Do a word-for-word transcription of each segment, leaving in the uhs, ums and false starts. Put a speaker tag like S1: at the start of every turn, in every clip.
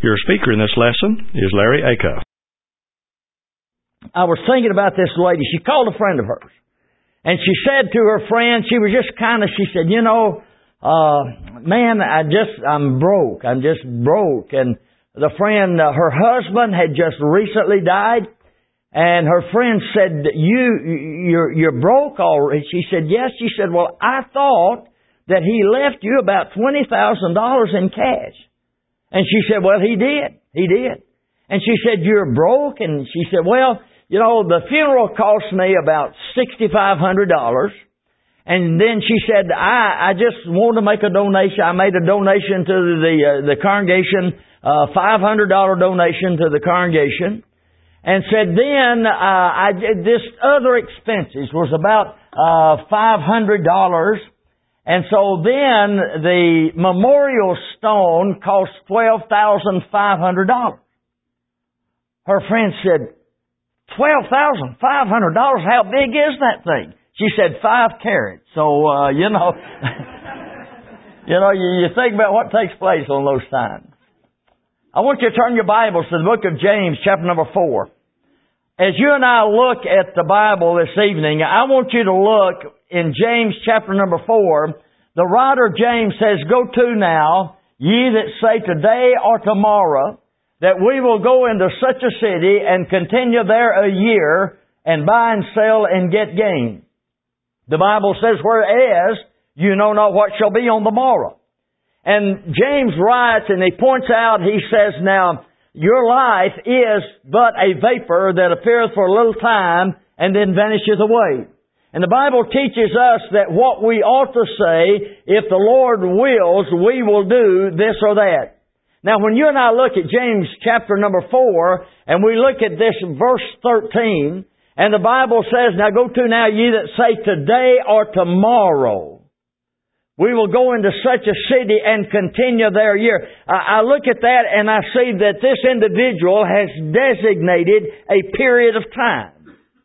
S1: Your speaker in this lesson is Larry Acuff.
S2: I was thinking about this lady. She called a friend of hers. And she said to her friend, she was just kind of, she said, you know, uh, man, I just, I'm broke. I'm just broke. And the friend, uh, her husband had just recently died. And her friend said, you, you're, you're broke already. She said, yes. She said, well, I thought that he left you about twenty thousand dollars in cash. And she said, well, he did. He did. And she said, you're broke? And she said, well, you know, the funeral cost me about six thousand five hundred dollars. And then she said, I, I just want to make a donation. I made a donation to the, uh, the congregation, uh, five hundred dollars donation to the congregation. And said then, uh, I did this other expenses was about, uh, five hundred dollars. And so then the memorial stone cost twelve thousand five hundred dollars. Her friend said, twelve thousand five hundred dollars? How big is that thing? She said, five carats. So, uh, you know, you know, you, you think about what takes place on those times. I want you to turn your Bibles to the book of James, chapter number four. As you and I look at the Bible this evening, I want you to look in James chapter number four. The writer James says, go to now, ye that say today or tomorrow, that we will go into such a city and continue there a year and buy and sell and get gain. The Bible says, whereas you know not what shall be on the morrow. And James writes and he points out, he says, now, your life is but a vapor that appeareth for a little time and then vanisheth away. And the Bible teaches us that what we ought to say, if the Lord wills, we will do this or that. Now when you and I look at James chapter number four, and we look at this verse thirteen, and the Bible says, now go to now ye that say today or tomorrow, we will go into such a city and continue there a year. I look at that and I see that this individual has designated a period of time.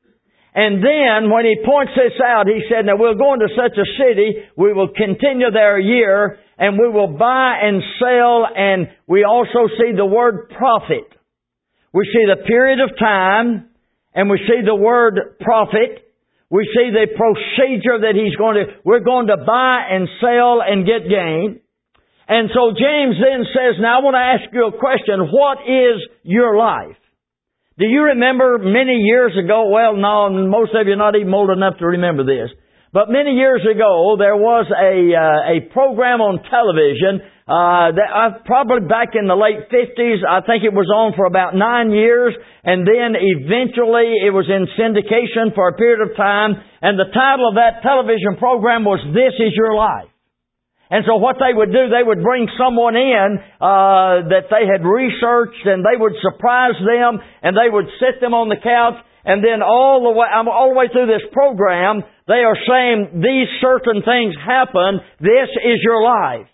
S2: And then when he points this out, he said, now we'll go into such a city, we will continue there a year, and we will buy and sell, and we also see the word profit. We see the period of time, and we see the word profit. We see the procedure that he's going to, we're going to buy and sell and get gain. And so James then says, now I want to ask you a question. What is your life? Do you remember many years ago, well, no, most of you are not even old enough to remember this. But many years ago, there was a, uh, a program on television, uh, that uh, probably back in the late fifties. I think it was on for about nine years. And then eventually it was in syndication for a period of time. And the title of that television program was This Is Your Life. And so what they would do, they would bring someone in, uh, that they had researched, and they would surprise them, and they would sit them on the couch. And then all the way, all the way through this program, they are saying these certain things happen. This is your life.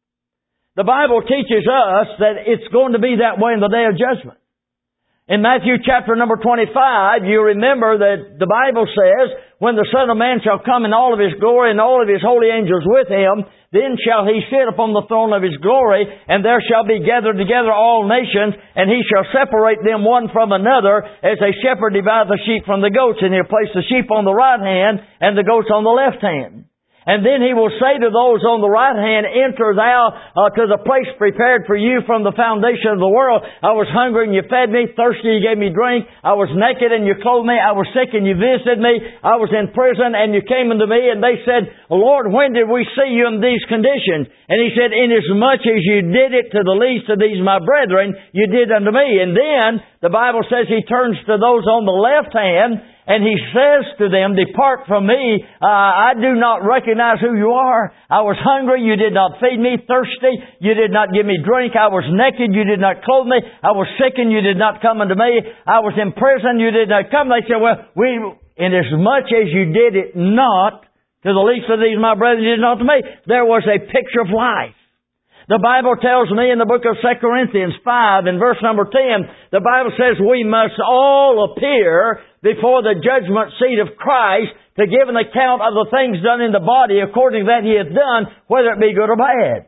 S2: The Bible teaches us that it's going to be that way in the day of judgment. In Matthew chapter number twenty-five, you remember that the Bible says, when the Son of Man shall come in all of His glory and all of His holy angels with Him, then shall He sit upon the throne of His glory, and there shall be gathered together all nations, and He shall separate them one from another, as a shepherd divideth the sheep from the goats, and He'll place the sheep on the right hand, and the goats on the left hand. And then He will say to those on the right hand, enter thou uh, to the place prepared for you from the foundation of the world. I was hungry and you fed me, thirsty you gave me drink. I was naked and you clothed me. I was sick and you visited me. I was in prison and you came unto me. And they said, Lord, when did we see you in these conditions? And He said, inasmuch as you did it to the least of these my brethren, you did unto me. And then the Bible says He turns to those on the left hand, and He says to them, depart from me, uh, I do not recognize who you are. I was hungry, you did not feed me. Thirsty, you did not give me drink. I was naked, you did not clothe me. I was sick, and you did not come unto me. I was in prison, you did not come. They said, well, we, inasmuch as you did it not to the least of these my brethren, you did not to me. There was a picture of life. The Bible tells me in the book of Second Corinthians five and verse number ten, the Bible says we must all appear before the judgment seat of Christ to give an account of the things done in the body according to that He hath done, whether it be good or bad.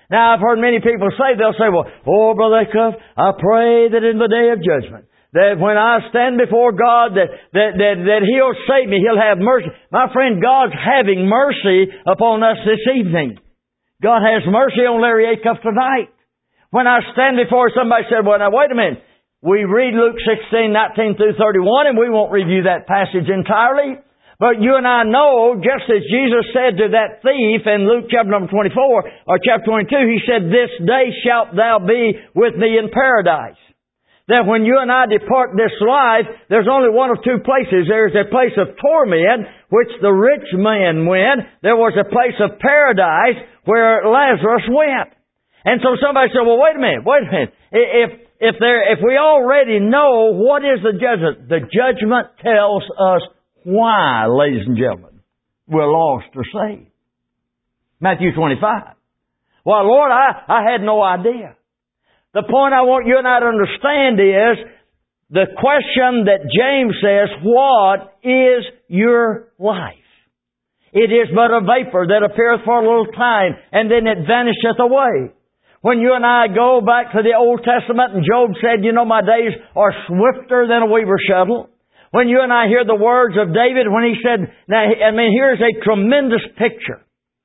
S2: Now, I've heard many people say, they'll say, well, oh, Brother Acuff, I pray that in the day of judgment, that when I stand before God, that, that, that, that He'll save me, He'll have mercy. My friend, God's having mercy upon us this evening. God has mercy on Larry Acuff tonight. When I stand before somebody said, well, now wait a minute. We read Luke sixteen, nineteen through thirty-one, and we won't review that passage entirely. But you and I know, just as Jesus said to that thief in Luke chapter number twenty-four, or chapter twenty-two, He said, this day shalt thou be with me in paradise. That when you and I depart this life, there's only one of two places. There's a place of torment, which the rich man went. There was a place of paradise where Lazarus went. And so somebody said, well, wait a minute, wait a minute. If, if there, if we already know what is the judgment, the judgment tells us why, ladies and gentlemen, we're lost or saved. Matthew twenty-five. Well, Lord, I, I had no idea. The point I want you and I to understand is the question that James says, what is your life? It is but a vapor that appeareth for a little time, and then it vanisheth away. When you and I go back to the Old Testament, and Job said, you know, my days are swifter than a weaver's shuttle. When you and I hear the words of David when he said, now, I mean, here's a tremendous picture.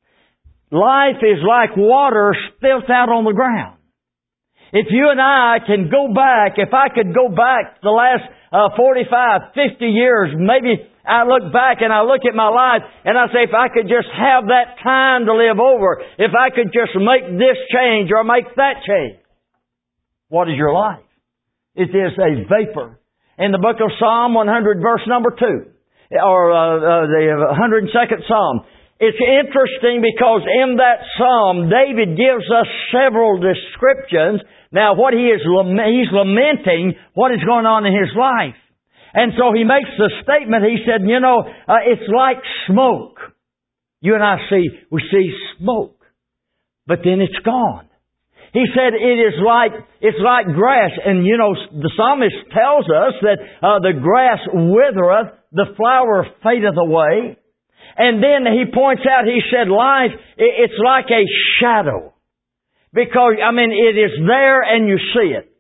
S2: Life is like water spilt out on the ground. If you and I can go back, if I could go back the last uh, forty-five, fifty years, maybe I look back and I look at my life and I say, if I could just have that time to live over, if I could just make this change or make that change. What is your life? It is a vapor. In the book of Psalm one hundred, verse number two, or uh, uh, the one hundred second Psalm, it's interesting because in that Psalm, David gives us several descriptions. Now, what he is, he's lamenting what is going on in his life. And so he makes the statement, he said, you know, uh, it's like smoke. You and I see, we see smoke, but then it's gone. He said it is like, it's like grass. And you know, the psalmist tells us that uh, the grass withereth, the flower fadeth away. And then he points out, he said life, it's like a shadow. Because, I mean, it is there and you see it.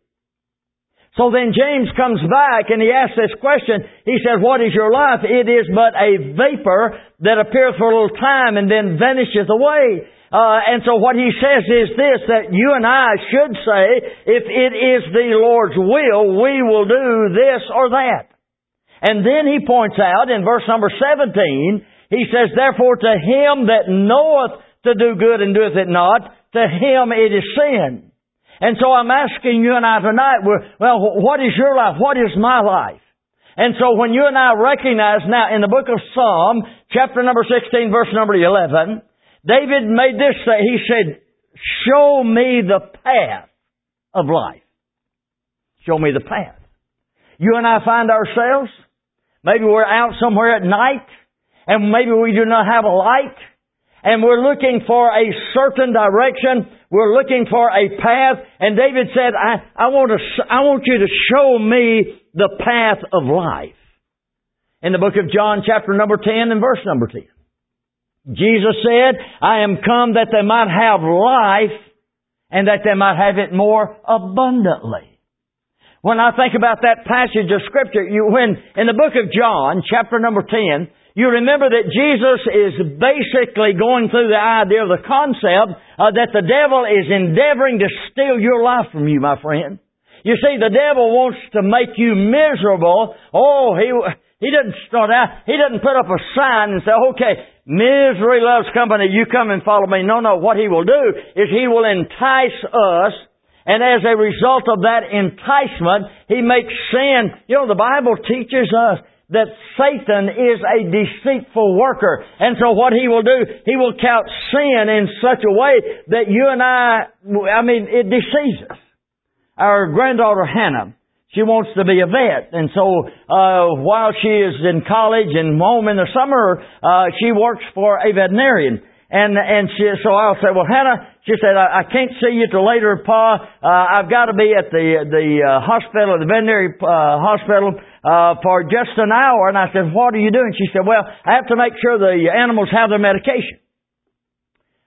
S2: So then James comes back and he asks this question. He says, what is your life? It is but a vapor that appeareth for a little time and then vanisheth away. Uh, and so what he says is this, that you and I should say, if it is the Lord's will, we will do this or that. And then he points out in verse number seventeen, he says, therefore to him that knoweth to do good and doeth it not, to him it is sin. And so I'm asking you and I tonight, well, what is your life? What is my life? And so when you and I recognize now in the book of Psalm, chapter number sixteen, verse number eleven, David made this say, he said, show me the path of life. Show me the path. You and I find ourselves, maybe we're out somewhere at night, and maybe we do not have a light, and we're looking for a certain direction. We're looking for a path. And David said, I, I want to, I want you to show me the path of life. In the book of John, chapter number ten and verse number ten. Jesus said, I am come that they might have life and that they might have it more abundantly. When I think about that passage of Scripture, you, when in the book of John, chapter number ten, you remember that Jesus is basically going through the idea of the concept uh, that the devil is endeavoring to steal your life from you, my friend. You see, the devil wants to make you miserable. Oh, he he doesn't start out, he doesn't put up a sign and say, okay, misery loves company, you come and follow me. No, no, what he will do is he will entice us, and as a result of that enticement, he makes sin. You know, the Bible teaches us that Satan is a deceitful worker. And so what he will do, he will count sin in such a way that you and I, I mean, it deceives us. Our granddaughter Hannah, she wants to be a vet. And so uh while she is in college and home in the summer, uh she works for a veterinarian. And and she, so I'll say, well, Hannah, she said, I, I can't see you till later, Pa. Uh, I've got to be at the the uh, hospital, the veterinary uh, hospital, uh, for just an hour. And I said, what are you doing? She said, well, I have to make sure the animals have their medication.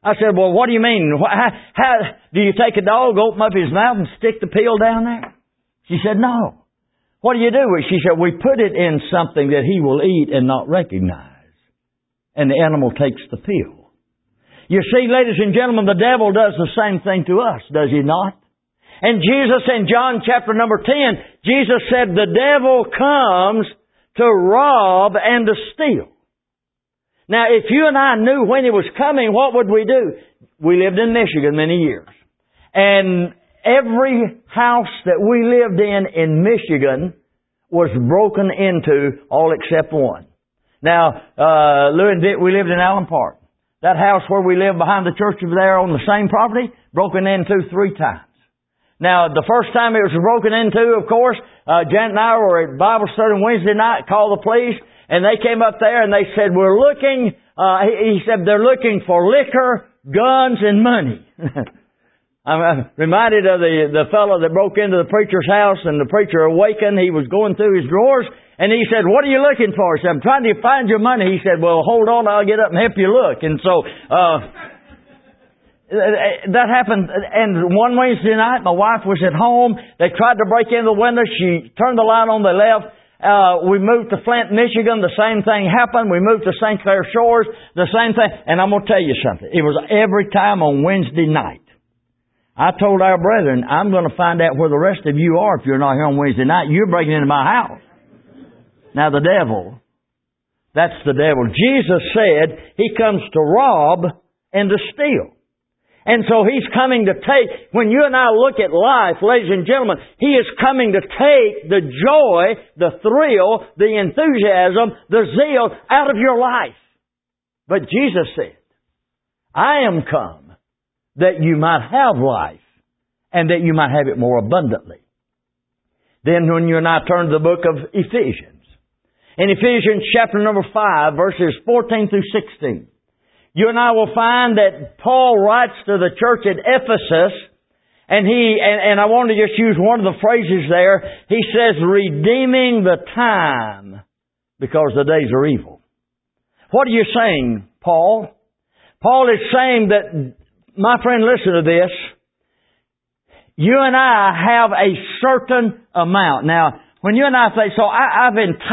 S2: I said, well, what do you mean? How, how do you take a dog, open up his mouth and stick the pill down there? She said, no. What do you do? She said, we put it in something that he will eat and not recognize. And the animal takes the pill. You see, ladies and gentlemen, the devil does the same thing to us, does he not? And Jesus in John chapter number ten, Jesus said, the devil comes to rob and to steal. Now, if you and I knew when it was coming, what would we do? We lived in Michigan many years. And every house that we lived in in Michigan was broken into, all except one. Now, uh, Lou and Dick, we lived in Allen Park. That house where we lived behind the church over there on the same property, broken into three times. Now, the first time it was broken into, of course, uh, Janet and I were at Bible study on Wednesday night, called the police, and they came up there and they said, we're looking, uh, he, he said they're looking for liquor, guns, and money. I'm reminded of the, the fellow that broke into the preacher's house and the preacher awakened. He was going through his drawers and he said, what are you looking for? He said, I'm trying to find your money. He said, well, hold on, I'll get up and help you look. And so, uh, that happened. And one Wednesday night, my wife was at home. They tried to break in the window. She turned the light on. They left. Uh, we moved to Flint, Michigan. The same thing happened. We moved to Saint Clair Shores. The same thing. And I'm going to tell you something. It was every time on Wednesday night. I told our brethren, I'm going to find out where the rest of you are if you're not here on Wednesday night. You're breaking into my house. Now the devil, that's the devil. Jesus said he comes to rob and to steal. And so he's coming to take, when you and I look at life, ladies and gentlemen, he is coming to take the joy, the thrill, the enthusiasm, the zeal out of your life. But Jesus said, I am come that you might have life and that you might have it more abundantly. Then when you and I turn to the book of Ephesians, in Ephesians chapter number five, verses fourteen through sixteen, you and I will find that Paul writes to the church at Ephesus, and he, and, and I want to just use one of the phrases there. He says, redeeming the time because the days are evil. What are you saying, Paul? Paul is saying that, my friend, listen to this. You and I have a certain amount. Now, when you and I say, so I, I've entitled